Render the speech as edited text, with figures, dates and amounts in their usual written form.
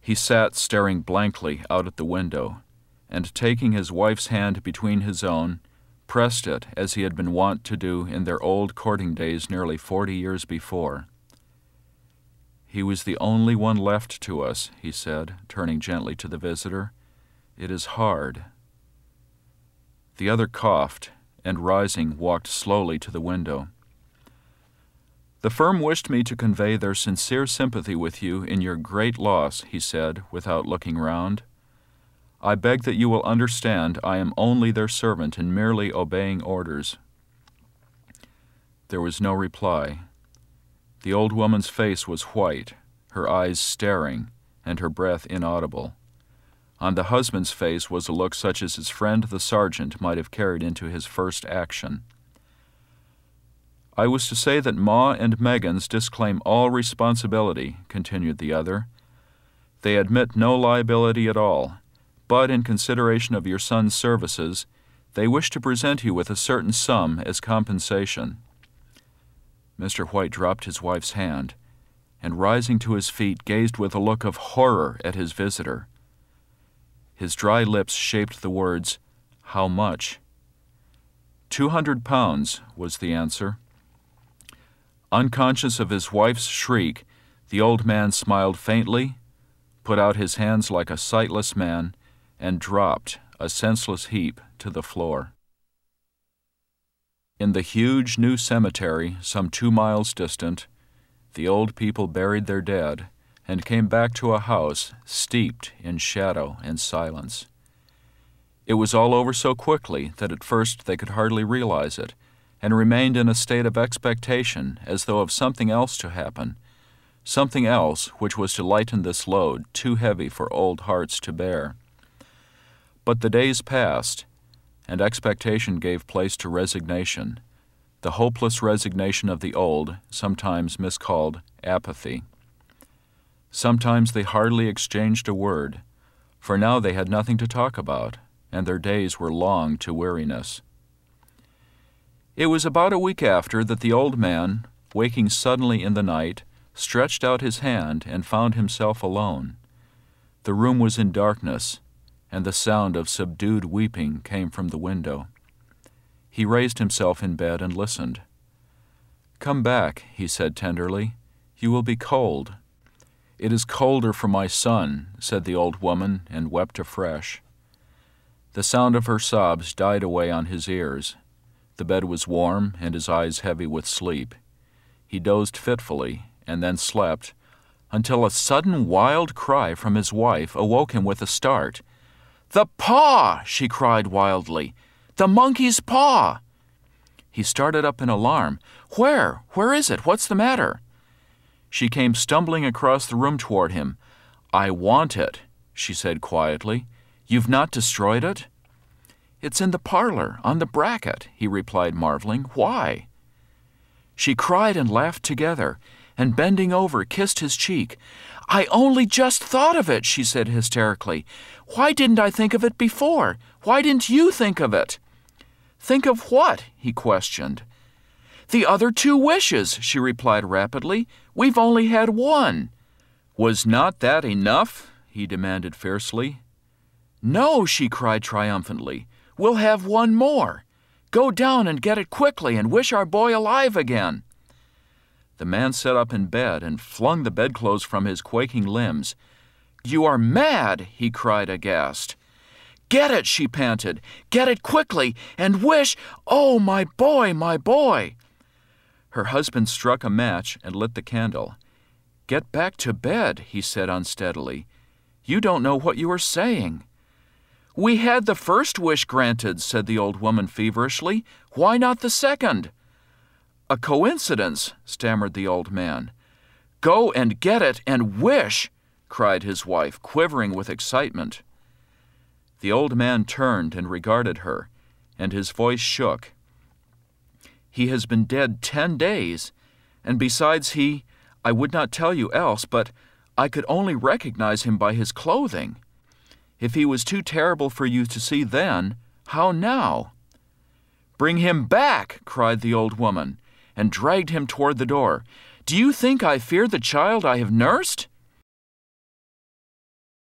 He sat staring blankly out at the window, and taking his wife's hand between his own, pressed it as he had been wont to do in their old courting days nearly 40 years before. "He was the only one left to us," he said, turning gently to the visitor. "It is hard." The other coughed, and rising, walked slowly to the window. "The firm wished me to convey their sincere sympathy with you in your great loss," he said, without looking round. "I beg that you will understand I am only their servant and merely obeying orders." There was no reply. The old woman's face was white, her eyes staring, and her breath inaudible. On the husband's face was a look such as his friend the sergeant might have carried into his first action. "I was to say that Ma and Meggins disclaim all responsibility," continued the other. "They admit no liability at all, but in consideration of your son's services, they wish to present you with a certain sum as compensation." Mr. White dropped his wife's hand, and rising to his feet gazed with a look of horror at his visitor. His dry lips shaped the words, "How much?" £200 was the answer. Unconscious of his wife's shriek, the old man smiled faintly, put out his hands like a sightless man, and dropped, a senseless heap, to the floor. In the huge new cemetery, some 2 miles distant, the old people buried their dead and came back to a house steeped in shadow and silence. It was all over so quickly that at first they could hardly realize it, and remained in a state of expectation as though of something else to happen, something else which was to lighten this load too heavy for old hearts to bear. But the days passed, and expectation gave place to resignation, the hopeless resignation of the old, sometimes miscalled apathy. Sometimes they hardly exchanged a word, for now they had nothing to talk about, and their days were long to weariness. It was about a week after that the old man, waking suddenly in the night, stretched out his hand and found himself alone. The room was in darkness, and the sound of subdued weeping came from the window. He raised himself in bed and listened. "Come back," he said tenderly. "You will be cold." "It is colder for my son," said the old woman, and wept afresh. The sound of her sobs died away on his ears. The bed was warm, and his eyes heavy with sleep. He dozed fitfully, and then slept, until a sudden wild cry from his wife awoke him with a start. "The paw!" she cried wildly. "The monkey's paw!" He started up in alarm. "Where? Where is it? What's the matter?" She came stumbling across the room toward him. "I want it," she said quietly. "You've not destroyed it?" "It's in the parlor, on the bracket," he replied, marveling. "Why?" She cried and laughed together, and bending over, kissed his cheek. "I only just thought of it," she said hysterically. "Why didn't I think of it before? Why didn't you think of it?" "Think of what?" he questioned. "The other 2 wishes," she replied rapidly. "We've only had 1. "Was not that enough?" he demanded fiercely. "No," she cried triumphantly. "We'll have 1 more. Go down and get it quickly and wish our boy alive again." The man sat up in bed and flung the bedclothes from his quaking limbs. "You are mad!" he cried aghast. "Get it," she panted. "Get it quickly and wish, oh, my boy, my boy." Her husband struck a match and lit the candle. "Get back to bed," he said unsteadily. "You don't know what you are saying." "We had the first wish granted," said the old woman feverishly. "Why not the second?" "A coincidence," stammered the old man. "Go and get it and wish," cried his wife, quivering with excitement. The old man turned and regarded her, and his voice shook. "He has been dead 10 days, and besides I would not tell you else, but I could only recognize him by his clothing. If he was too terrible for you to see then, how now?" "Bring him back," cried the old woman, and dragged him toward the door. "Do you think I fear the child I have nursed?"